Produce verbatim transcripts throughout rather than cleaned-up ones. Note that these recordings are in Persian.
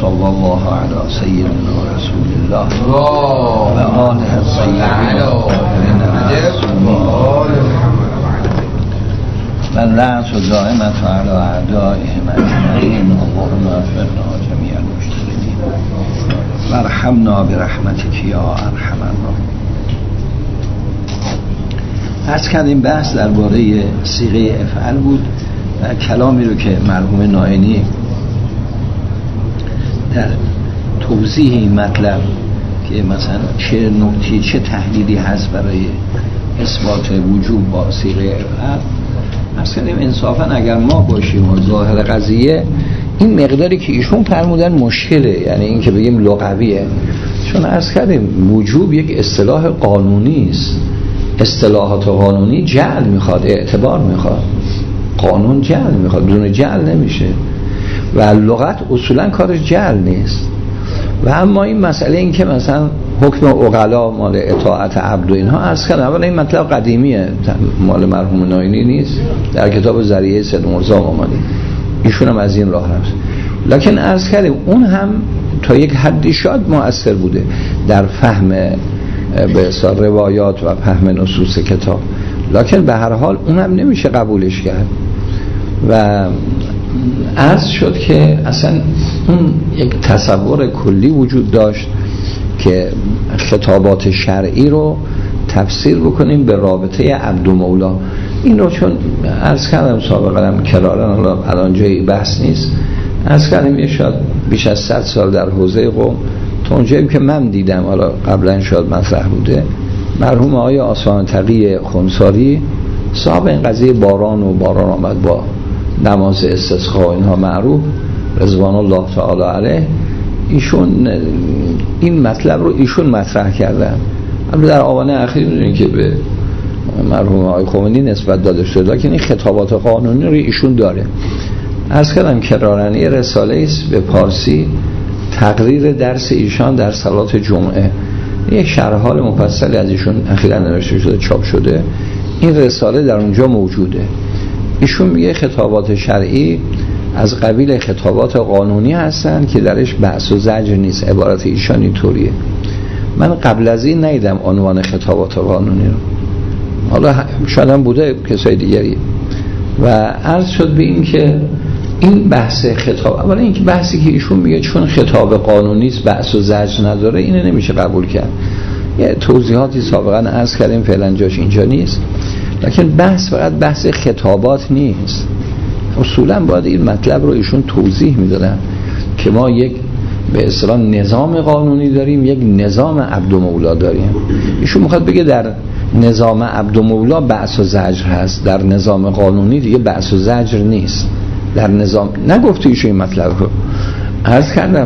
صلی الله علی سیدنا رسول الله و آله الطیبین و لعنت دائمة علی اعدائهم اجمعین اللهم اغفرنا جمیع المشتغلین وارحمنا برحمتک یا ارحم الراحمین. عرض کردیم بحث درباره صیغه افعل بود و کلامی رو که مرحوم نائینی در توضیح این مطلب که مثلا چه نکته چه تحلیلی هست برای اثبات وجوب با صیغه افعل، عرض کردیم انصافا اگر ما باشیم و ظاهر قضیه این مقداری که ایشون فرمودن مشکله، یعنی این که بگیم لغویه، چون عرض کردیم وجوب یک اصطلاح قانونی است. اصطلاحات قانونی جعل میخواد، اعتبار میخواد، قانون جعل میخواد، بدون جعل نمیشه و لغت اصولا کارش جعل نیست. و اما این مسئله این که مثلا حکم عقلا مال اطاعت عبد و اینها عرض کردم، اولا این مطلب قدیمیه، مال مرحوم نائینی نیست، در کتاب ذریعه سید مرزا آمده، ایشون هم از این راه رفت. لکن عرض کردیم اون هم تا یک حدی شاید مؤثر بوده در فهم به اصطلاح روایات و فهم نصوص کتاب، لکن به هر حال اونم نمیشه قبولش کرد. و عرض شد که اصلا اون یک تصور کلی وجود داشت که خطابات شرعی رو تفسیر بکنیم به رابطه عبد و مولا. این رو چون عرض کردم سابقا هم کرارن، الان جایی بحث نیست، عرض کردم یه شاید بیش از صد سال در حوزه قم تا اونجایی که من دیدم، حالا قبلا شاید مطرح بوده، مرحوم آقای آسان تقی خمساری صاحب این قضیه باران و باران آمد با نماز استسقا اینها معروف رضوان الله تعالی علیه، ایشون این مطلب رو ایشون مطرح کردن. اما در آوانه اخیر میدونین که به مرحوم آقای خمینی نسبت داده شده، لکن این خطابات قانونی رو ایشون داره. عرض کردم کرارن یه رساله است به پارسی، تقریر درس ایشان در صلات جمعه، یک شرح حال مفصلی از ایشون اخیراً نوشته شده، چاپ شده. این رساله در اونجا موجوده. ایشون میگه خطابات شرعی از قبیل خطابات قانونی هستن که درش بحث و زجر نیست. عبارت ایشان اینطوریه. من قبل از این ندیدم عنوان خطابات قانونی رو، حالا شاید هم بوده کسای دیگری. و عرض شد به این که این بحث خطاب، اولا این که بحثی که ایشون میگه چون خطاب قانونی است بحث و زجر نداره، اینه نمیشه قبول کرد. یه توضیحاتی سابقا عرض کردیم، فعلا جاش اینجا نیست. لکن بحث فقط بحث خطابات نیست، اصولا باید این مطلب رو ایشون توضیح میدادن که ما یک به اصطلاح نظام قانونی داریم، یک نظام عبد و مولا داریم. ایشون میخواد بگه در نظام عبد و مولا بحث و زجر هست، در نظام قانونی دیگه بحث و زجر نیست. در نظام نگفته ایشون این مطلب رو. عرض کردم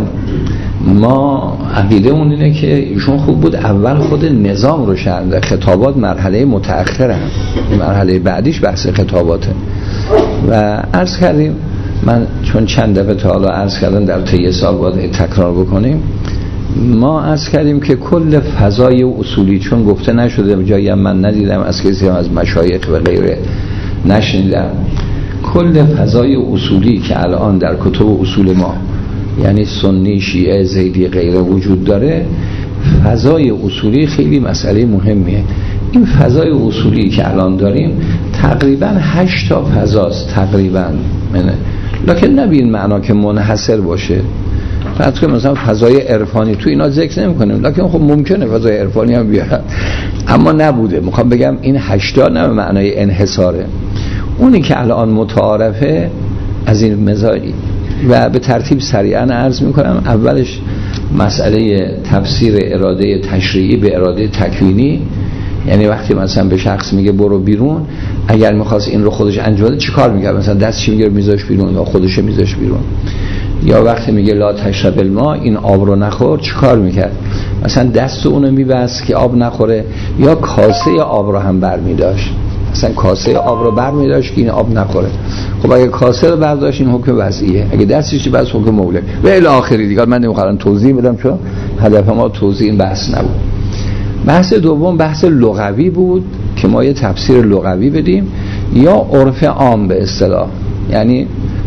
ما عقیده اون اینه که ایشون خوب بود اول خود نظام رو شرح ده، خطابات مرحله متأخره هم، مرحله بعدیش بحث خطاباته. و عرض کردیم من چون چند دفعه تا حالا عرض کردم در طی سال باید تکرار بکنیم، ما عرض کردیم که کل فضای اصولی، چون گفته نشده جایی هم من ندیدم از کسی هم از مشایخ و غیره نشنیدم، کل فضای اصولی که الان در کتب اصول ما، یعنی سنی، شیعه، زیدی غیره وجود داره، فضای اصولی خیلی مسئله مهمیه. این فضای اصولی که الان داریم تقریبا هشت تا فضاست تقریبا، منه. لکن نبین معنا که منحصر باشه، فقط که مثلا فضای عرفانی تو اینا ذکر نمی کنیم، لکن خب ممکنه فضای عرفانی هم بیاد، اما نبوده. میخوام بگم این هشتا نه به معنای انحصاره، اونی که الان متعارفه از این مزاجی. و به ترتیب سریعا عرض میکنم، اولش مسئله تفسیر اراده تشریعی به اراده تکوینی، یعنی وقتی مثلا به شخص میگه برو بیرون، اگر میخواست این رو خودش انجام بده چیکار میکرد؟ مثلا دستش میگیره میذاش بیرون یا خودش میذاش بیرون. یا وقتی میگه لا تشرب الماء، این آب رو نخور، چیکار میکرد؟ مثلا دست اونو میبست که آب نخوره، یا کاسه آب رو هم برمیداشت، مثلا کاسه آب رو برمیداشت که این آب نخوره. خب اگه کاسه رو برداشت این حکم وضعیه، اگه دستش بس حکم مولک و الی آخری دیگه. من نمیخوام توضیح بدم چون هدف ما توضیح این بحث نبود. بحث دوم بحث لغوی بود که ما یه تفسیر لغوی بدیم، یا عرف عام به اصطلاح، یعنی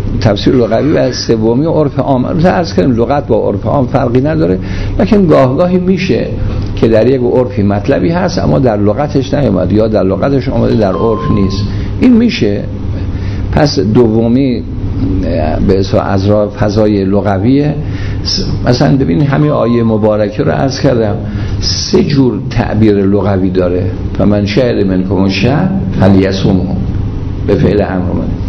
تفسیر لغوی و سومی عرف عام. عرض کردیم لغت با عرف عام فرقی نداره، لکن گاه گاهی میشه که در یک عرفی مطلبی هست اما در لغتش نیومد یا در لغتش اومده در عرف نیست، این میشه. پس دومی به اصطلاح از راه فضای لغویه. مثلا ببینید همین آیه مبارکه رو عرض کردم سه جور تعبیر لغوی داره. فمن شهد منکم الشهر فلیصمه به فعل امر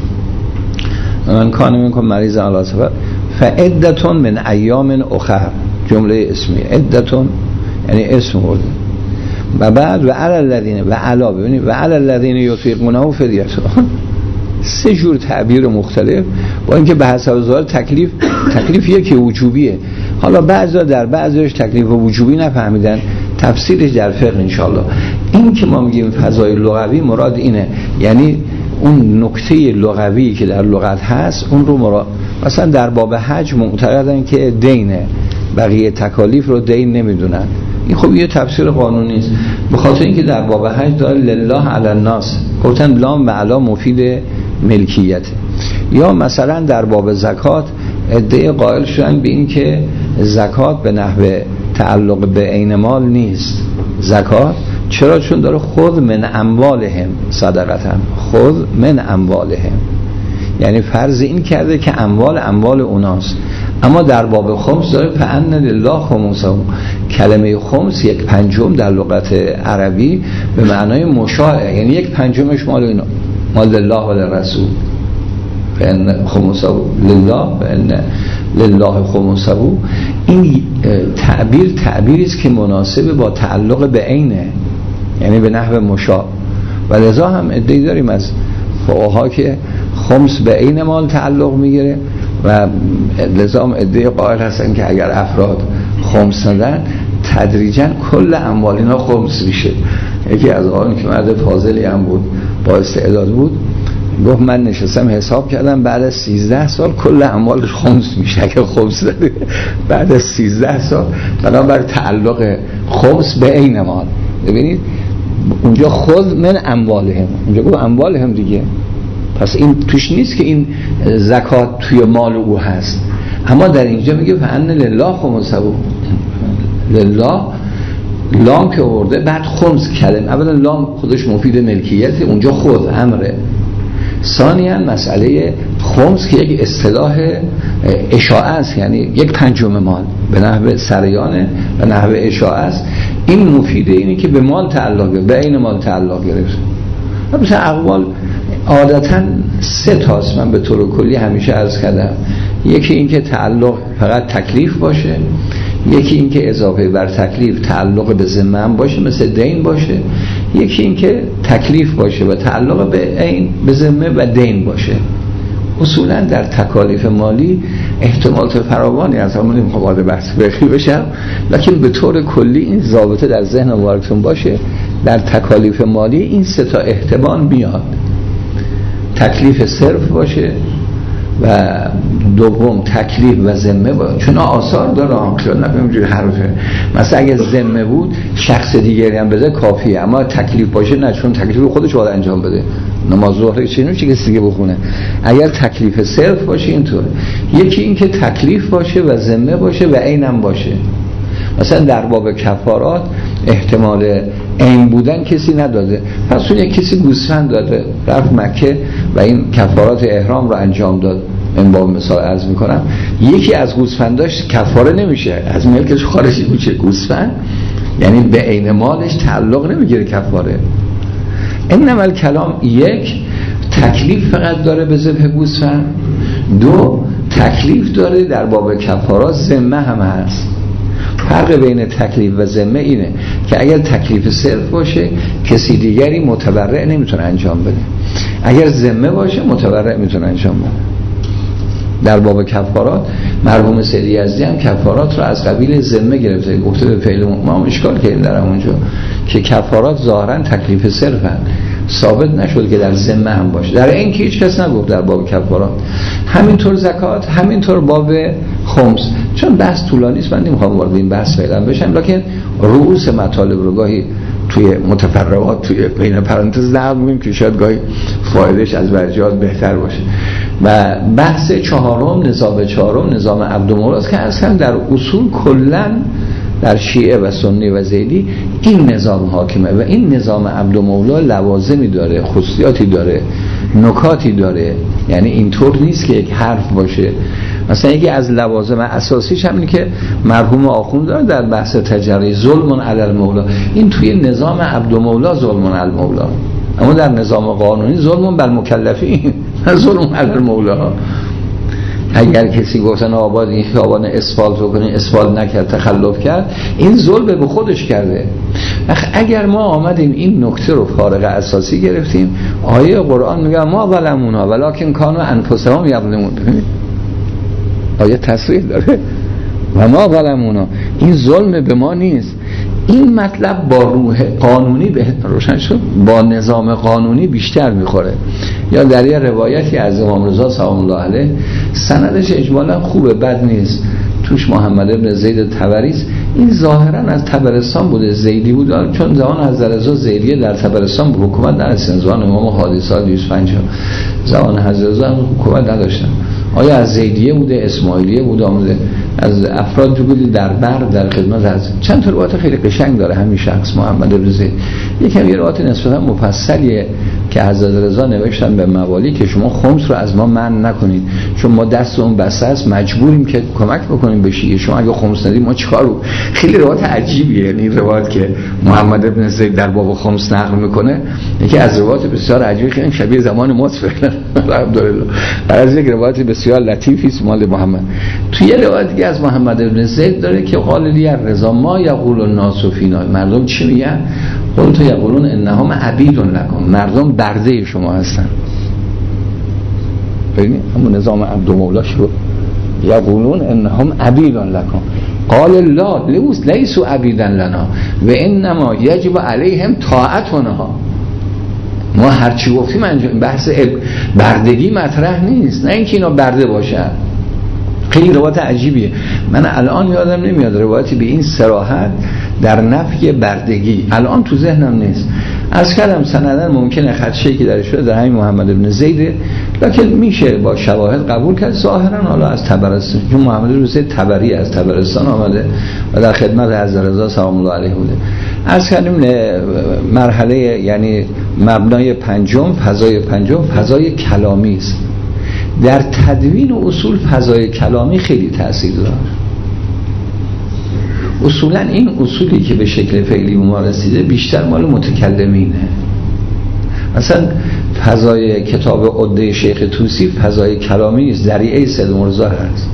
اومده، من کان منکم مریضا علی سفر فعدة من ایام اخر، جمله اسمی عدة یعنی اسم برده. و بعد و علی الذین و علا ببینید و علی الذین یطیقونه فدیه. سه جور تعبیر مختلف با اینکه به حسب ظاهر تکلیف تکلیف یکی وجوبیه. حالا بعضا در بعضیش تکلیف وجوبی نفهمیدن، تفسیرش در فقه انشالله. این که ما میگیم فضای لغوی مراد اینه، یعنی اون نکته لغوی که در لغت هست اون رو مراد. مثلا در باب حج معتقدن که دینه، بقیه تکالیف رو دین نمیدونن. این خب یه تفسیر قانونی است، به خاطر اینکه در باب حج داره لله علی الناس، گفتن لام و علا مفید ملکیت. یا مثلا در باب زکات ادعای قائل شدن به این که زکات به نحو تعلق به عین مال نیست. زکات چرا؟ چون داره خود من اموالهم صدقتا، خود من اموالهم، یعنی فرض این کرده که اموال اموال اوناست. اما در باب خمس داره فأن لله خمسه، کلمه خمس یک پنجم در لغت عربی به معنای مشاع، یعنی یک پنجمش مال اینا، مال الله و للرسول. فأن خمسه لله فأن لله خمسه. این تعبیر تعبیری است که مناسب با تعلق به عینه، یعنی به نحو مشاع. و لذا هم ادعی داریم از فقها که خمس به عین مال تعلق میگیره و لذا هم ادعای قائل هستن که اگر افراد خمس ندن تدریجا کل اموال اینا خمس میشه. یکی از آن که مرد فاضلی هم بود، با استعداد بود، گفت من نشستم حساب کردم بعد از سیزده سال کل اموالش خمس میشه. اگر خمس داره بعد از سیزده سال بنابر تعلق خمس به عین مال. ببینید اونجا خود من اموالهم، اونجا گفت اموالهم دیگه، پس این توش نیست که این زکات توی مال او هست. اما در اینجا میگه فأن لله خمسه، لله لام که آورده بعد خمس کلمه، اولا لام خودش مفید ملکیت، اونجا خود امره. ثانیاً مسئله خمس که یک اصطلاح اشاعه است، یعنی یک پنجم مال به نحو سریانه به نحو اشاعه است. این مفیده، اینه که به مال تعلق، به عین مال تعلق گرفت. مثلا اقوال عادتاً سه تاست، من به طور کلی همیشه عرض کردم. یکی این که تعلق فقط تکلیف باشه، یکی این که اضافه بر تکلیف تعلق به ذمه هم باشه مثل دین باشه، یکی این که تکلیف باشه و تعلق به عین به ذمه و دین باشه. اصولا در تکالیف مالی احتمالات فراوانی از همون نمیخوام وارد بحث فقهی بشم، لکن به طور کلی این ضابطه در ذهن مبارکتون باشه، در تکالیف مالی این سه تا احتمال میاد. تکلیف صرف باشه و دوم تکلیف و ذمه باشه، چون آثار داره، چون نمیجوری حرفه. مثلا اگه ذمه بود شخص دیگری هم بده کافیه، اما تکلیف باشه نه، چون تکلیف خودش باید انجام بده. نماز ظهر چینو چه کسی دیگه بخونه. اگر تکلیف صرف باشه اینطوره. یکی این که تکلیف باشه و ذمه باشه و عینم باشه. مثلا در باب کفارات احتمال عین بودن کسی نداده، پس اون یک کسی گوسفند داده رفت مکه و این کفارات احرام رو انجام داد. این باب مثال عرض میکنم، یکی از گوسفنداش کفاره نمیشه، از ملکش خارج میشه گوسفند، یعنی به عین مالش تعلق نمیگیره کفاره. انما الکلام یک تکلیف فقط داره به ذبح گوسفند، دو تکلیف داره در باب کفارات، ذمه هم هست. فرق بین تکلیف و ذمه اینه که اگر تکلیف صرف باشه کسی دیگری متبرع نمیتونه انجام بده، اگر ذمه باشه متبرع میتونه انجام بده. در باب کفارات مرحوم سیدی یزدی هم کفارات رو از قبیل ذمه گرفته، گفته به فعل ما هم اشکال کردیم در همونجا که کفارات ظاهرا تکلیف صرفن، ثابت نشد که در ذمه هم باشه. در این که هیچ کس نگفت در باب کفارات. همینطور زکات، همینطور باب خمس. چون بحث طولانی است من نمیخوام وارد این بحث فعلا بشم، لکن رؤوس مطالب رو گاهی توی متفرعات توی بین پرانتز نقل می‌کنیم که شاید گاهی فایدهش از برجات بهتر باشه. و بحث چهارم، نظام چهارم نظام عبدالمولا است که اصلا در اصول کلن در شیعه و سنی و زیدی این نظام حاکمه و این نظام عبدالمولا لوازمی داره، خصوصیاتی داره، نکاتی داره. یعنی اینطور نیست که یک حرف باشه. مثلا یکی از لوازم اساسیش همینه که مرحوم آخوند داره در بحث تجری ظلم علی المولا، این توی نظام عبدالمولا ظلم علی المولا، اما در نظام قانونی ظلم بر مکلفین ظلم علی المولا. اگر کسی گفتن آباد این خیابان اسفالت رو کنین، اسفالت نکرد، تخلف کرد، این ظلم به خودش کرده. اگر ما آمدیم این نکته رو فارغ اساسی گرفتیم، آیه قرآن میگه ما ظلمونا ولکن کانوا انفسهم یظلمون، آیه تصریح داره و ما ظلمونا، این ظلم به ما نیست. این مطلب با روح قانونی به روشن شد، با نظام قانونی بیشتر میخوره. یا در یه روایتی از امام رضا سلام الله علیه، سندش اجمالا خوبه، بد نیست، توش محمد ابن زید تبریز، این ظاهرا از تبرستان بوده، زیدی بود، چون زمان حضرت رضا زیدیه در تبرستان به حکومت نداشتن، زمان امام هادی سال دویست و پنجاه زمان حضرت رضا هم حکومت نداشتن. آیا از زیدیه بوده، اسماعیلیه بوده، آمده از افراد بوده در بر در خدمت از چند تا روایت خیلی قشنگ داره همین شخص محمد ابن زید. یکم یه روایت نسبتا مفصلیه که حضرت رضا نوشتن به موالی که شما خمس رو از ما منع نکنید، چون ما دست اون بسته است، مجبوریم که کمک بکنیم به شیعه، شما اگه خمس ندید ما چیکار رو. خیلی روایت عجیبیه. یعنی روایت که محمد ابن زید در باب خمس نقل میکنه یکی از روایت بسیار عجیبی، خیلی شبیه زمان ما فعلا الحمدلله، از یک روایت بسیار لطیفی است مال محمد. توی یه روایت دیگه از محمد ابن زید داره که قال لی الرضا ما یقول الناس فینا، مردم چی میگن؟ قلت یقولون انهم عبید لکم، مردم برده شما هستن. ببینید همون نظام عبدالمولا شو، یقولون انهم عبید لکم قال لا لیسوا عبیدا لنا و انما یجب علیهم طاعتنا. ما هرچی گفتیم انجام، بحث بردگی مطرح نیست، نه اینکه اینا برده باشن. خیلی روایت عجیبیه، من الان یادم نمیاد روایتی به این صراحت در نفی بردگی الان تو ذهنم نیست. از کلم سندن ممکنه خدشه‌ای که درش شده در همین محمد ابن زیده، لکن میشه با شواهد قبول کرد. ظاهرا حالا از تبرستان، چون محمد ابن زید تبری از تبرستان آمده و در خدمت حضرت رضا سلام الله علیه بوده. از کلم مرحله یعنی مبنای پنجم، فضای پنجم فضای کلامی است. در تدوین اصول فضای کلامی خیلی تأثیر داره. اصولا این اصولی که به شکل فعلی ما رسیده بیشتر مال متکلمینه. مثلا فضای کتاب عده شیخ طوسی فضای کلامی نیست، ذریعه سید مرزا هست.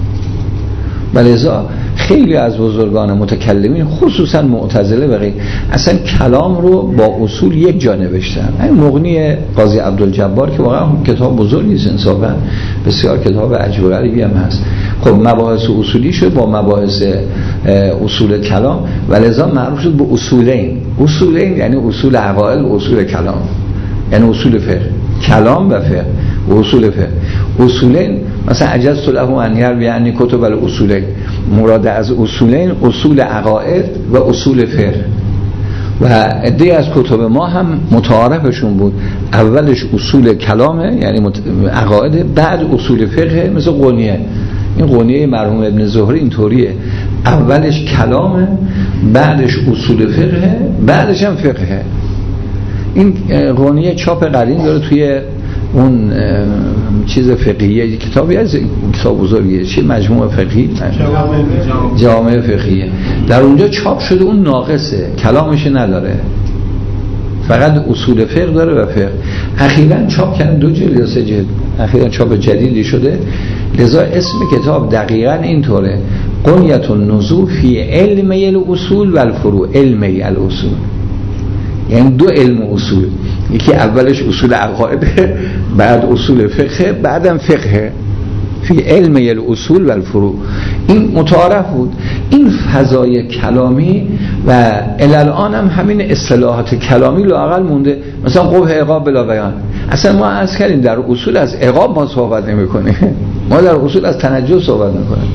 ولذا خیلی از بزرگان متکلمین خصوصا معتزله و غیر اصلا کلام رو با اصول یک جا نوشتن. این مغنی قاضی عبدالجبار که واقعا کتاب بزرگی است، انصافا بسیار کتاب عجیب و غریبی هم هست. خب مباحث اصولی شد با مباحث اصول کلام، ولذا معروف شد به اصولین. اصولین یعنی اصول عقائد و اصول کلام، یعنی اصول فقه، کلام و فقه و اصول فقه. اصولین مثلا عجزت له ان یروی عنی کتب الاصولین، مراد از اصولین اصول عقائد و اصول فقه. و عده از کتب ما هم متعارفشون بود، اولش اصول کلامه یعنی مت... عقاید، بعد اصول فقه، مثل قونیه. این قونیه مرحوم ابن زهری اینطوریه، اولش کلامه، بعدش اصول فقه، بعدش هم فقه. این قونیه چاپ قدیم داره توی اون چیز فقهیه، کتابی از کتاب بزرگیه، چی مجموعه فقهی، جامعه فقهیه، در اونجا چاپ شده. اون ناقصه، کلامش نداره، فقط اصول فقه داره و فقه. اخیراً چاپ کردن دو جلد یا سه جلد، اخیراً چاپ جدیدی شده. لذا اسم کتاب دقیقاً اینطوره: قنیت النزول فی علم الاصول و الفروع، علم الاصول، یعنی دو علم اصول، یکی اولش اصول عقاید، بعد اصول فقه، بعدم فقه، فی علم الاصول و الفروع. این متعارف بود. این فضای کلامی و الان هم همین اصطلاحات کلامی لااقل مونده. مثلا قبح عقاب بلا بیان، اصلا ما از کردیم در اصول از عقاب ما صحبت نمی کنیم، ما در اصول از تنجس صحبت میکنیم.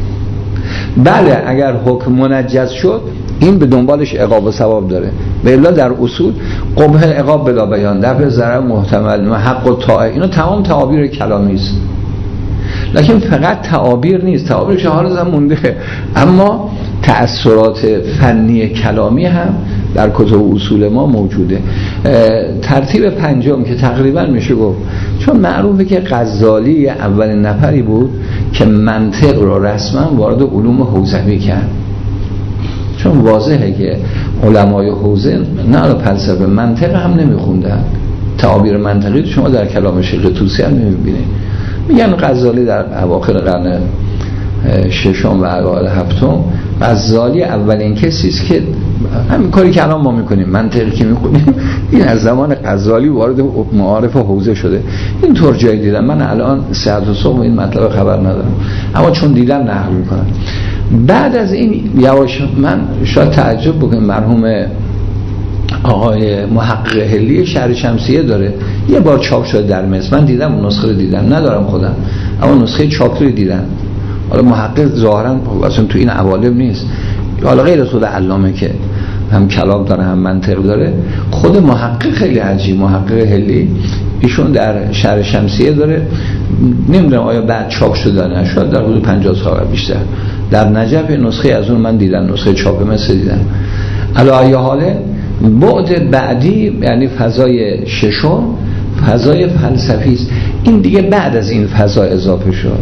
بله اگر حکم منجز شد این به دنبالش عقاب و ثواب داره، به الا در اصول قبح العقاب بلا بیان، دفع ضرر محتمل، حق و طاعه، اینا تمام تعابیر کلامی است. لکن فقط تعابیر نیست، تعابیر که حال زمان مونده، اما تأثیرات فنی کلامی هم در کتب اصول ما موجوده. ترتیب پنجم که تقریبا میشه گفت، چون معروفه که غزالی اولین نفری بود که منطق رو رسما وارد علوم حوزوی کرد، چون واضحه که علمای حوزه نه فلسفه، منطق هم نمیخوندن. تعابیر منطقی شما در کلام شیخ طوسی هم نمیبینید. میگن غزالی در اواخر قرن ششم و اوایل هفتم، غزالی اولین کسی است که همین کاری که الان ما میکنیم، منطقی که میخونیم، این از زمان غزالی وارد معارف حوزه شده. این طور جایی دیدم، من الان ساعت و صبح این مطلب خبر ندارم، اما چون دیدم نقل میکنم. بعد از این یواش من شاید تعجب بکنم، مرحوم آقای محقق هلی شهر شمسیه داره، یه بار چاپ شده در مصر، من دیدم اون نسخه رو دیدم، ندارم خودم، اما نسخه چاپ رو دیدم. حالا محقق ظاهرا اصلا تو این عوالم نیست، حالا غیر از خود علامه که هم کلام داره هم منطق داره، خود محقق خیلی عجیب، محقق هلی ایشون در شهر شمسیه داره، نمیدونم آیا بعد چاپ شده نه، شاید در حدود پنجاه سال بیشتر. در نجف نسخه از اون من دیدم، نسخه چاپ مصر دیدم. علی حاله بعد بعدی یعنی فضای ششم فضای فلسفی است. این دیگه بعد از این فضا اضافه شد.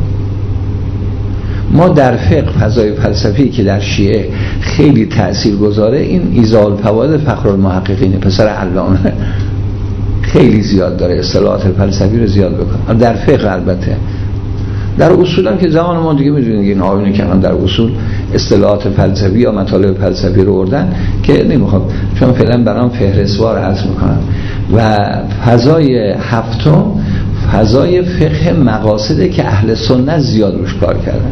ما در فقه فضای فلسفی که در شیعه خیلی تأثیر گذاره، این ایزال الفوائد فخرالمحققینه، پسر علامه، خیلی زیاد داره اصطلاحات فلسفی رو زیاد بکنه در فقه. البته در اصول هم که زمان ما دیگه میدونید این آیونی که من در اصول اصطلاحات فلسفی یا مطالب فلسفی رو بردن که نمیخوام، چون فعلا برام فهرستوار عرض میکنم. و فضای هفتم فضای فقه مقاصده که اهل سنت زیاد روش کار کردن.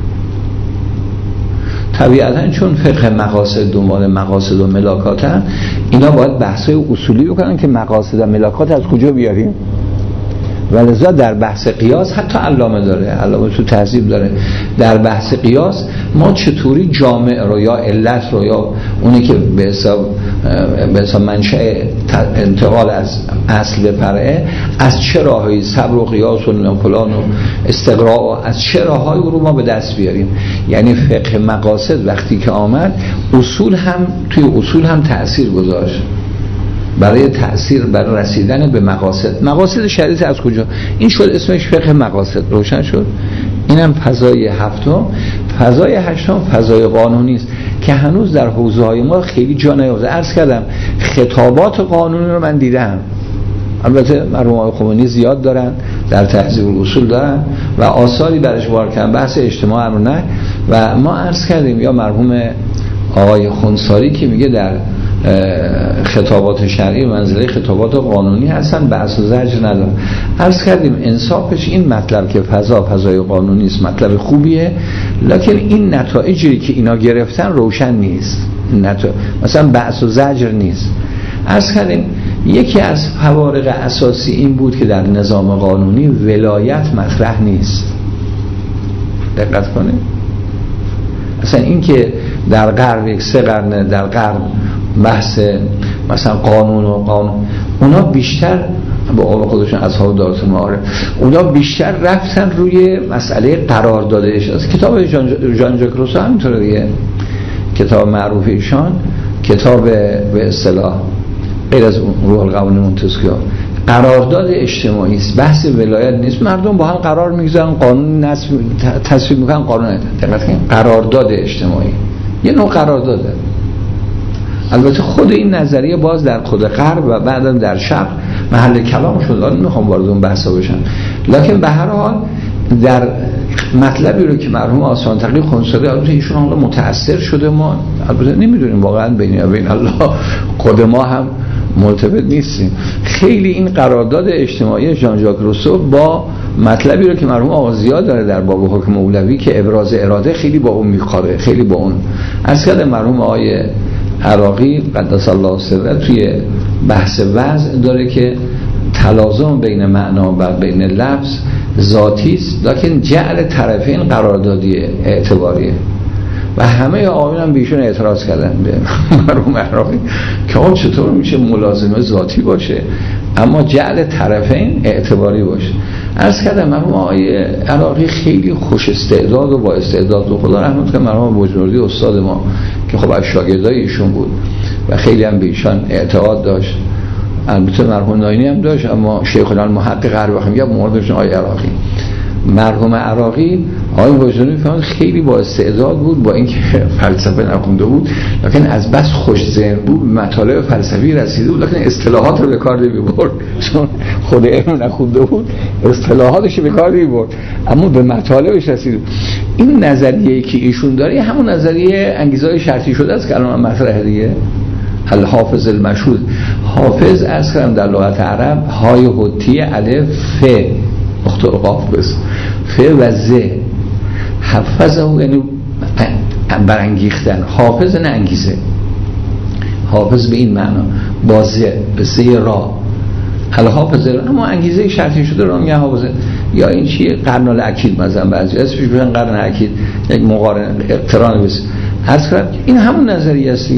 طبیعتا چون فقه مقاصد دنبال مقاصد و ملاکات هم، اینا باید بحثای اصولی بکنن که مقاصد و ملاکات از کجا بیاریم. ولذا در بحث قیاس حتی علامه داره، علامه تو تهذیب داره، در بحث قیاس ما چطوری جامع رو یا علت رو یا اونی که به حساب به حساب منشأ انتقال از اصل فرعه، از چه راهی صبر و قیاس و فلان و استقراء و از چه راهی رو ما به دست بیاریم. یعنی فقه مقاصد وقتی که آمد، اصول هم توی اصول هم تأثیر گذاشت برای تأثیر برای رسیدن به مقاصد. مقاصد شریعت از کجا؟ این شد اسمش فقه مقاصد، روشن شد. اینم فضای هفتم. فضای هشتم فضای قانونی است که هنوز در حوزه های ما خیلی جا نیافته. عرض کردم خطابات قانونی رو من دیدم، البته مرحوم آقای خمینی زیاد دارن، در تهذیب الاصول دارن و آثاری برش وارد کردن، بحث اجتماع امر نه. و ما عرض کردیم یا مرحوم آقای خنثاری که میگه در خطابات شرعی منزله خطابات قانونی هستن، بحث و زجر ندارن. عرض کردیم انصافش این مطلب که فضا فضای قانونی است مطلب خوبیه، لکن این نتایجی که اینا گرفتن روشن نیست. نتایج مثلا بحث و زجر نیست. عرض کردیم یکی از فوارق اساسی این بود که در نظام قانونی ولایت مطرح نیست. دقت کنید، مثلا این که در قرن یک سه قرن در قرن بحث مثلا قانون و قانون، اونا بیشتر با آقا خودشون اصحاب دارت المعارف، اونا بیشتر رفتن روی مسئله قرارداد اجازه. کتاب ژان ژاک روسو همینطوره دیگه، کتاب معروف ایشان، کتاب به اصطلاح غیر از روح القوانین مونتسکیو، قرارداد اجتماعی است، بحث ولایت نیست. مردم با هم قرار میگذارن، قانون نصب تصویب میکنن، قانون دقت کنید قرارداد اجتماعی یه نوع قرارداده. البته خود این نظریه باز در خود غرب و بعدم در شرق محل کلام شد، الان نمیخوام وارد اون بحثا بشم، لکن به هر حال در مطلبی رو که مرحوم آسان تقی خنثاری، البته ایشون حالا متأثر شده، ما البته نمیدونیم واقعا بین بین الله خود ما هم مرتبط نیستیم. خیلی این قرارداد اجتماعی ژان ژاک روسو با مطلبی رو که مرحوم آقا زیاد داره در باب حکم اولوی که ابراز اراده، خیلی با اون میخوره، خیلی با اون. اصلا مرحوم آقای عراقی قدس الله سره توی بحث وضع داره که تلازم بین معنا و بین لفظ ذاتی است، لکن جعل طرفین قراردادی اعتباریه. و همه آقایون هم به ایشون اعتراض کردن به مرحوم عراقی که آقا چطور میشه ملازمه ذاتی باشه اما جعل طرفین اعتباری باشه. عرض کردم مرحوم آقای عراقی خیلی خوش استعداد و با استعداد و خدا رحمت کنه مرحوم بجنوردی استاد ما که خب از شاگردای ایشون بود و خیلی هم به ایشان اعتقاد داشت. البته مرحوم ناینی هم داشت اما شیخ المحقق هر وقت میگه موردشون آقای عراقی. مرحوم عراقی آقای بجنوردی فهمید خیلی با استعداد بود، با اینکه فلسفه نخونده بود لکن از بس خوش ذهن بود، مطالب فلسفی رسیده بود لکن اصطلاحات رو به کار نمی‌برد، چون خود علم نخونده بود اصطلاحاتش به کار نمی‌برد اما به مطالبش رسید. این نظریه‌ای که ایشون داره همون نظریه انگیزهای شرطی شده است که الان مطرحه دیگه. الحافظ المشهود، حافظ از کردم در لغت عرب های حتی الف ف اختار قاف بس ف و ز حفظه یعنی برانگیختن، حافظ نه انگیزه، حافظ به این معنا بازه به سه را الحافظ، اما انگیزه شرطی شده را میگه حافظه. یا این چیه قرن الاکید مثلا بعضی اسمش میگن قرن الاکید، یک مقارنه اقتران بس عرض کردم این همون نظریه است.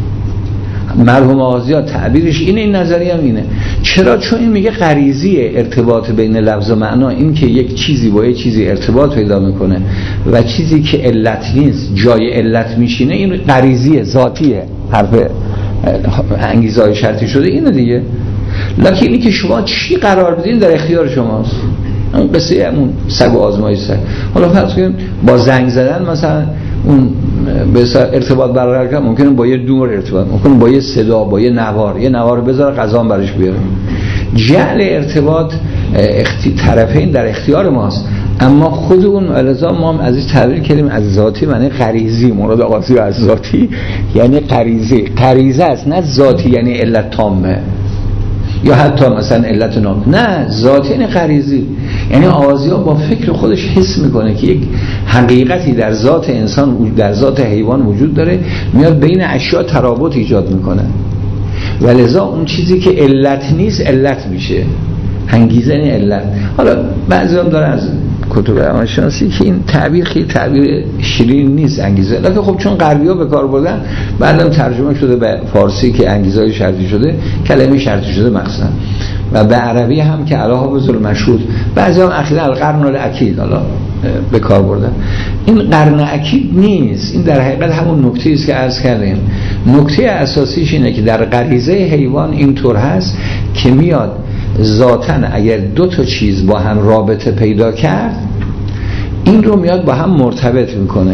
مرحوم آغازی‌ها تعبیرش اینه، این نظریه هم اینه. چرا؟ چون این میگه غریزیه ارتباط بین لفظ و معنا، این که یک چیزی با یک چیزی ارتباط پیدا میکنه و چیزی که علت نیست جای علت میشینه، این غریزیه ذاتیه. حرف انگیزهای شرطی شده اینه دیگه. لکن اینی که شما چی قرار بدین در اختیار شماست. اون قصه همون سگ و آزمایش سگ. حالا فرض کنیم با زنگ زدن مثلا اون به ارتباط برقرار کنه، ممکنه با یه دور ارتباط، ممکنه با یه صدا، با یه نوار، یه نوار بذاره غذا برش بیاره. جعل ارتباط اختی... طرفین در اختیار ماست، اما خود اون الزام ما هم از این تعبیر کردیم از ذاتی معنی غریزی، مراد آغازی از ذاتی یعنی غریزی، غریزه است نه ذاتی یعنی علت تامه یا حتی مثلا علت نام، نه ذاتی یعنی غریزی. یعنی آغازی ها با فکر خودش حس میکنه که یک حقیقتی در ذات انسان در ذات حیوان وجود داره، میاد بین اشیاء ترابط ایجاد میکنه و لذا اون چیزی که علت نیست علت میشه، انگیزه یعنی علت. حالا بعضی هم داره از کتب روانشناسی که این تعبیر خیلی تعبیر شیرین نیست انگیزه، لکن خب چون غربی‌ها به کار بردن بعدم ترجمه شده به فارسی که انگیزهای شرطی شده، کلمه شرطی شده مقصد، و به عربی هم که الحافظ المشهود، بعضی هم اخیراً القرن الاکید حالا به کار بردن. این قرن اکید نیست، این در حقیقت همون نکته است که عرض کردیم. نکته اساسیش اینه که در غریزه حیوان اینطور هست که میاد ذاتاً اگر دو تا چیز با هم رابطه پیدا کرد این رو میاد با هم مرتبط میکنه.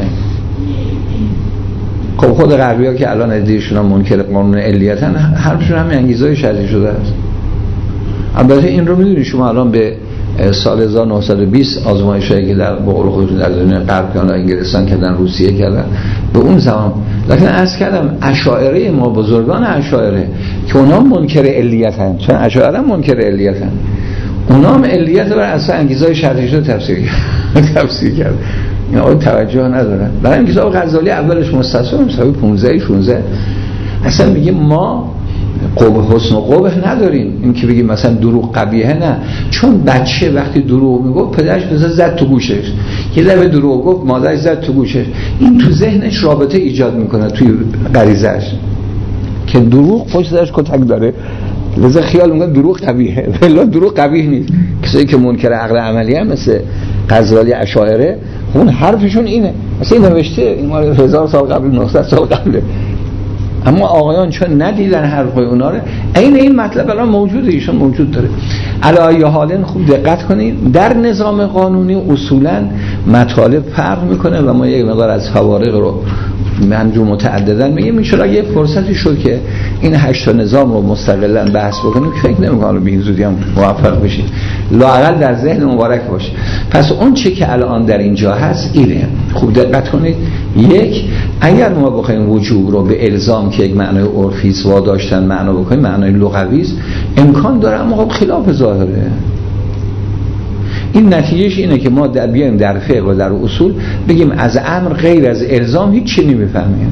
خب خود غربی ها که الان ادیشون هم منکر قانون علیتن، حرفشون همین انگیزهای شرطی شده است. البته این رو میدونی شما الان به سال هزار و نهصد و بیست آزمایشایی که در بقول خودتون در دنیا غرب کردن، انگلستان کردن، روسیه کردن به اون زمان، لکن عرض کردم اشاعره ما بزرگان اشاعره که اونا منکر علیتن، چون اشاعره منکر علیتن، اونا هم علیت بر اصلا انگیزهای شرطی شده تفسیر تفسیر کرد. این آقای توجه ندارن. برای این کتاب غزالی اولش مستثنا مثلا پانزده شانزده اصلا میگه ما قبح حسن و قبح نداریم. این که بگیم مثلا دروغ قبیحه، نه، چون بچه وقتی دروغ میگفت پدرش مثلا زد تو گوشش، یه دفعه دروغ گفت مادرش زد تو گوشش، این تو ذهنش رابطه ایجاد میکنه توی غریزش که دروغ پشت سرش کتک داره، لذا خیال میکنه دروغ قبیحه، ولی دروغ قبیح نیست. کسایی که منکر عقل عملی هم مثل غزالی اشاعره، اون حرفشون اینه، مثلا این نوشته این مال هزار سال قبل، نهصد سال قبله، اما آقایان چون ندیدن حرفای اونا رو، این این مطلب الان موجوده، ایشون موجود داره. علی حالن خوب دقت کنید، در نظام قانونی اصولا مطالب فرق میکنه و ما یک مقدار از فوارق رو منجو متعددن میگیم. ان یه فرصتی شد که این هشت نظام رو مستقلا بحث بکنیم که فکر نمی‌کنم به این زودی هم موفق بشیم، لااقل در ذهن مبارک باشه. پس اون چه که الان در اینجا هست اینه، خوب دقت کنید. یک، اگر ما بخوایم وجوب رو به الزام که یک معنای عرفی است واداشتن معنا بکنیم، معنای لغوی است، امکان داره، اما خب خلاف ظاهره. این نتیجهش اینه که ما در بیایم در فقه و در اصول بگیم از امر غیر از الزام هیچ چی نمیفهمیم.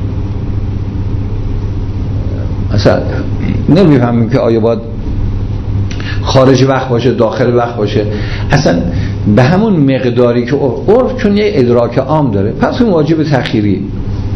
مثلا نمیفهمیم که آیا باید خارج وقت باشه داخل وقت باشه، اصلا به همون مقداری که عرف، چون یه ادراک عام داره، پس اون واجب تأخیری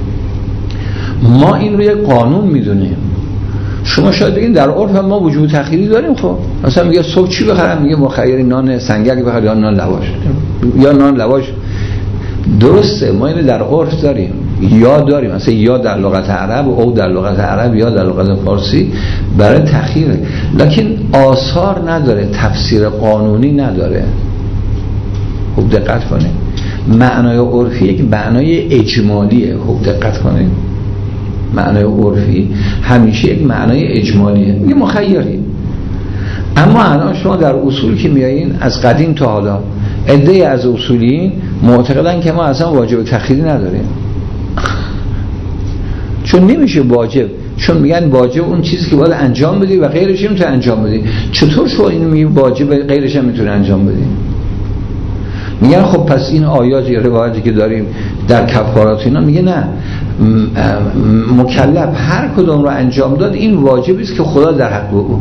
ما این رو یک قانون میدونیم. شما شاید بگین در عرف ما وجوب تخییری داریم. خب مثلا میگه صبح چی بخرم؟ میگه مخیر نان سنگک بخر یا نان لواش یا نان لواش. درسته، ما اینو در عرف داریم، یا داریم مثلا یا در لغت عرب او در لغت عرب یا در لغت فارسی برای تخییره، لکن آثار نداره، تفسیر قانونی نداره. خوب دقت کنید، معنای عرفی یک معنای اجمالیه. خوب دقت کنید، معنای عرفی همیشه یک معنای اجمالیه، میگه مخیری. اما الان شما در اصول که میایین از قدیم تا حالا عده‌ای از اصولیین معتقدن که ما اصلا واجب تخییری نداریم، چون نمیشه واجب، چون میگن واجب اون چیزی که باید انجام بدی و غیرش نمیتونه انجام بدی. چطور شما اینو میگی واجب غیرش هم میتونه انجام بدی؟ میگن خب پس این آیات یا روایتی که داریم در کفارات اینا میگه نه، مکلف هر کدوم رو انجام داد این واجبی است که خدا در حق او،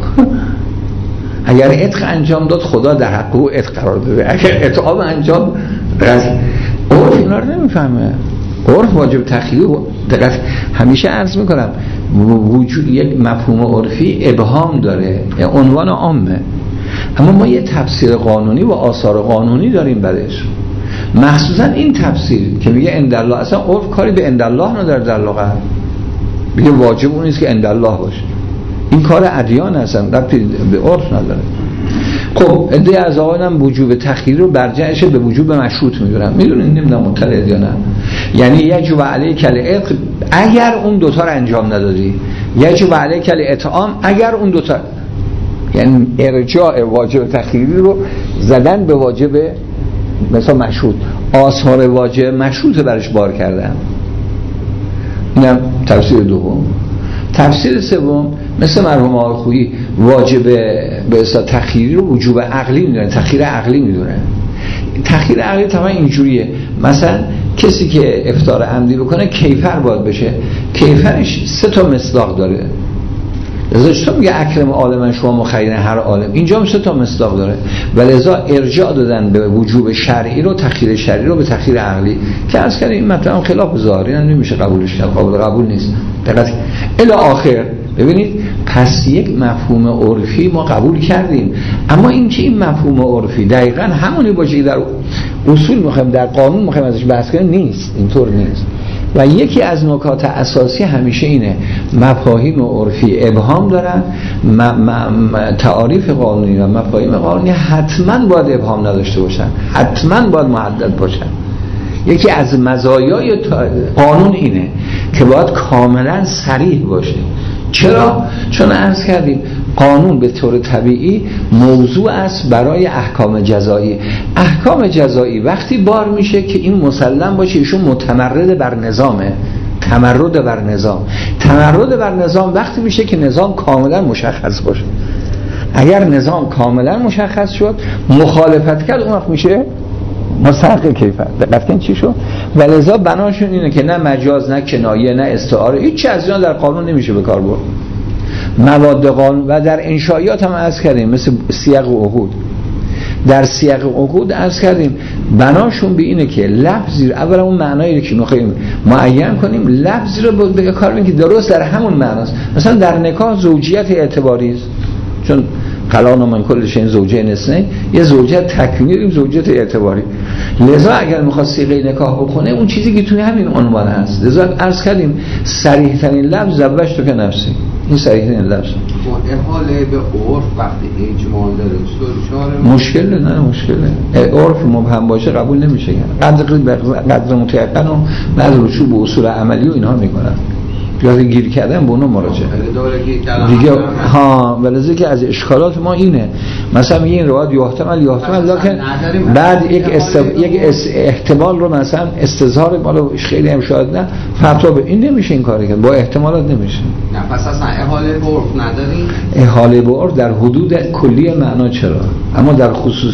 اگر عتق انجام داد خدا در حق او عتق قرار داده، اگر اطعام انجام داد. عرف اینا رو نمیفهمه. عرف واجب تخییر دقت همیشه عرض میکنم وجود یک مفهوم عرفی ابهام داره، عنوان عامه، اما ما یه تفسیر قانونی و آثار قانونی داریم برش. مخصوصا این تفسیر که میگه اندالله، اصلا عرف کاری به اندالله نداره در لغت، میگه واجب اون نیست که اندالله باشه، این کار ادیان اصلا ربطی به عرف نداره. خب عده از آقایان وجوب تخییر رو برجعش به وجوب مشروط میدونن. میدونین نمیدونم مطلع یا نه؟ یعنی یجب علیک العتق اگر اون دوتا رو انجام ندادی، یجب علیک الاطعام اگر اون دوتا، یعنی ارجاع واجب تخییری رو زدن به واجب مثلا مشروط، آثار واجب مشروط برش بار کردن. اینم تفسیر دوم. تفسیر سوم مثل مرحوم آقای خویی واجب به اصطلاح تخییری رو وجوب عقلی میدونه، تخییر عقلی میدونه. تخییر عقلی تمام اینجوریه، مثلا کسی که افطار عمدی بکنه کیفر باید بشه، کیفرش سه تا مصداق داره. لذا چطور میگه اکرم عالم شما مخیر هر عالم، اینجا هم سه تا مصداق داره و لذا ارجاع دادن به وجوب شرعی رو، تخییر شرعی رو به تخییر عقلی، که از کنه این مطلب خلاف ظاهری نمیشه قبولش کرد، قابل قبول نیست. دقت الی آخر ببینید، پس یک مفهوم عرفی ما قبول کردیم، اما این که این مفهوم عرفی دقیقاً همونی باشه که در اصول میخوایم در قانون میخوایم ازش بحث کنیم، نیست، اینطور نیست. و یکی از نکات اساسی همیشه اینه، مفاهیم عرفی ابهام دارن، م- م- تعاریف قانونی و مفاهیم قانونی حتما باید ابهام نداشته باشن، حتما باید محدد باشن. یکی از مزایای قانون اینه که باید کاملا صریح باشه. چرا؟ چون عرض کردیم قانون به طور طبیعی موضوع است برای احکام جزایی. احکام جزایی وقتی بار میشه که این مسلم باشه ایشون متمرد بر نظامه، تمرد بر نظام. تمرد بر نظام وقتی میشه که نظام کاملا مشخص باشه. اگر نظام کاملا مشخص شد، مخالفت کرد اون وقت میشه مستحق کیفر. دقت کن چی شد؟ ولذا بناشون اینه که نه مجاز، نه کنایه، نه استعاره، هیچ از اینا در قانون نمیشه به کار برد. مواد قانون و در انشائیات هم عرض کردیم مثل سیاق و عقود. در سیاق و عقود عرض کردیم بناشون به اینه که لفظی اولا اون معنایی که می‌خوایم معین کنیم، لفظی رو به کار ببریم که درست در همون معناست. مثلا در نکاح زوجیت اعتباری است، چون قلان من کل شین زوجه نسنه، یه زوجه تکوینی داریم، زوجیت اعتباری. لذا اگر میخواد صیغه نکاح بکنه اون چیزی که توی همین عنوان هست، لذا عرض کردیم صریح ترین لفظ زوجت تو که نفسی، این صریح ترین لفظ. احاله به عرف وقتی اجمال داره مشکل نه، مشکل نه. عرف مبهم باشه قبول نمیشه. قدر قدر متيقن و بعض رجوع به اصول عملی و اینها میکنن. یاد گیر کردن به اونو مراجعه دیگه. ها ولذا که از اشکالات ما اینه، مثلا میگه این روایت یحتمل یحتمل لکن بعد یک است... یک است... احتمال رو مثلا استظهار مالو خیلی هم شاید نه فتوا به این نمیشه، این کاری کرد با احتمالات نمیشه. نه پس اصلا احاله به عرف نداریم. احاله به عرف در حدود کلی معنا چرا، اما در خصوص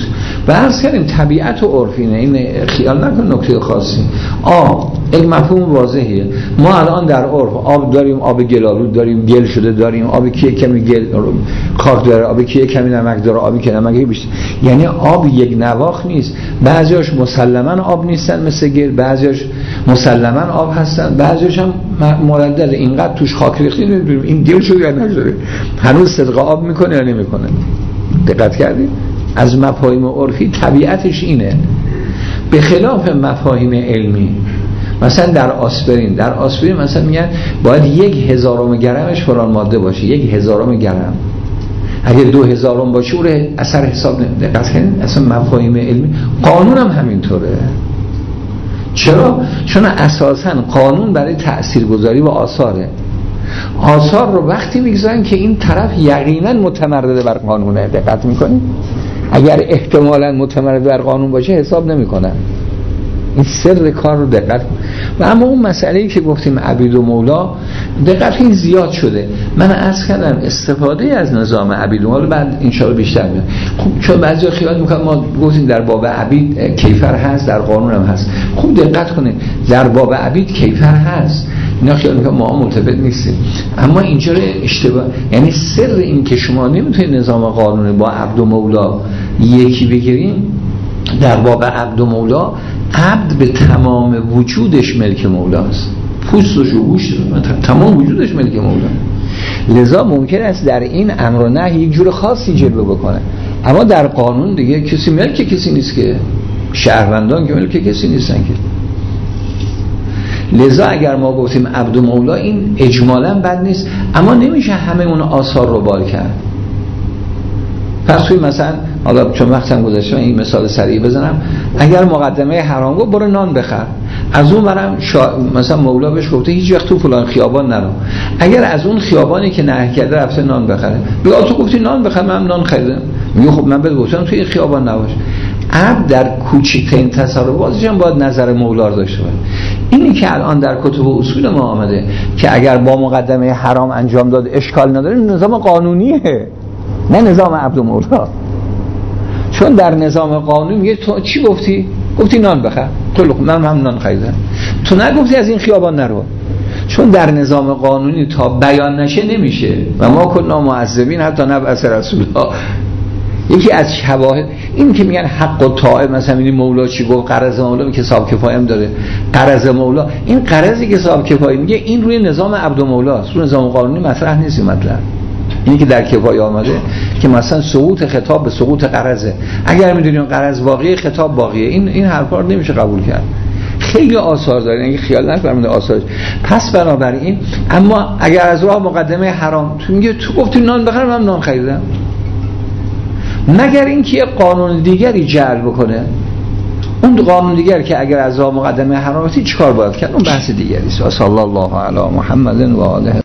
و عرض کردیم طبیعت و عرفینه، این خیال نکن نکته خاصی. آب یک مفهوم واضحیه. ما الان در عرف آب داریم، آب گلالود داریم، گل شده داریم، آبی که کمی گل خاک داره، آبی که کمی نمک داره، آبی که نمکی بیشتر. یعنی آب یک نواخت نیست. بعضیاش مسلماً آب نیستن مثل گل، بعضیاش مسلماً آب هستن، بعضیاش هم مردد اینقدر توش خاک ریختی نمیدونیم این گل شده یا نشده، هنوز صدق آب میکنه یا نمیکنه. دقت کردید؟ از مفاهیم عرفی طبیعتش اینه، به خلاف مفاهیم علمی. مثلا در آسپرین در آسپرین مثلا میگن باید یک هزارم گرمش فلان ماده باشه، یک هزارم گرم. اگه دو هزارم باشه اون اثر حساب نمیده. دقت کنید اصلا مفاهیم علمی، قانون هم همینطوره. چرا؟ چون اساساً قانون برای تاثیرگذاری و آثاره. آثار رو وقتی میگذارن که این طرف یقینا متمرد بر قانونه. دقت میکنید؟ اگر احتمالاً متمرد بر قانون باشه حساب نمیکنن. این سر کار رو دقت کن. و اما اون مسئله‌ای که گفتیم عبید و مولا، دقت این زیاد شده. من عرض کردم استفاده از نظام عبید و مولا بعد ان شاء الله بیشتر میاد. خب چون بعضیا خیال میکنن ما گفتیم در باب عبید کیفر هست، در قانون هم هست. خوب دقت کنید در باب عبید کیفر هست. اینا خیال میکنن ما مرتبط نیستیم، اما اینجا اشتباه. یعنی سر این که شما نمیتونید نظام قانونی با عبد و مولا یکی بگیریم. در باب عبد و مولا عبد به تمام وجودش ملک مولاست، پوستش و گوشتش تمام وجودش ملک مولا. لذا ممکن است در این امر و نهی یک جور خاصی جلوه بکنه، اما در قانون دیگه کسی ملک کسی نیست که، شهروندان که ملک کسی نیستن که. لذا اگر ما گفتیم عبد و مولا این اجمالا بد نیست، اما نمیشه همه اون آثار رو بال کرد. پس توی مثلا حالا چون وقتم گذشته این مثال سریع بزنم، اگر مقدمه حرام گفت برو نان بخر، از اون برم شا... مثلا مولا بهش گفته هیچ وقت تو فلان خیابان نرو، اگر از اون خیابانی که نهی کرده رفته نان بخره، بگه تو گفتی نان بخر من نان خریدم، میگه خب من بهت گفتم توی این خیابان نباش. عبد در کوچکترین تصرفاتش هم باید نظر مولا داشته باشه. اینی که الان در کتب اصول ما آمده که اگر با مقدمه حرام انجام داد اشکال نداره، نظام قانونیه نه نظام عبد و مولا. چون در نظام قانونی میگه تو چی گفتی؟ گفتی نان بخر، تو من هم نان خریدم، تو نگفتی از این خیابان نرو. چون در نظام قانونی تا بیان نشه نمیشه و ما کنا معذبین حتی نبعث رسول الله. یکی از شواهد این که میگن حق و طاعه، مثلا این مولا چی گفت، قرض مولا که حساب کفایه هم داره، قرض مولا این قرضی که حساب کفایه میگه این روی نظام عبد و مولاست، روی نظام قانونی مطرح نیست. مطلب اینی که در کفایه آمده که مثلا سقوط خطاب به سقوط قرضه، اگر میدونیم قرض واقعی خطاب باقیه، این این حرفا رو نمیشه قبول کرد. خیلی آثار داره، اینکه خیال نکنید آثار. پس بنابراین اما اگر از راه مقدمه حرام تو میگه تو گفتی نان بخرم من نان خریدم، مگر اینکه قانون دیگری جعل بکنه، اون قانون دیگر که اگر از راه مقدمه حرام چیکار باید کرد اون بحث دیگری است. صلی الله علی محمد و آله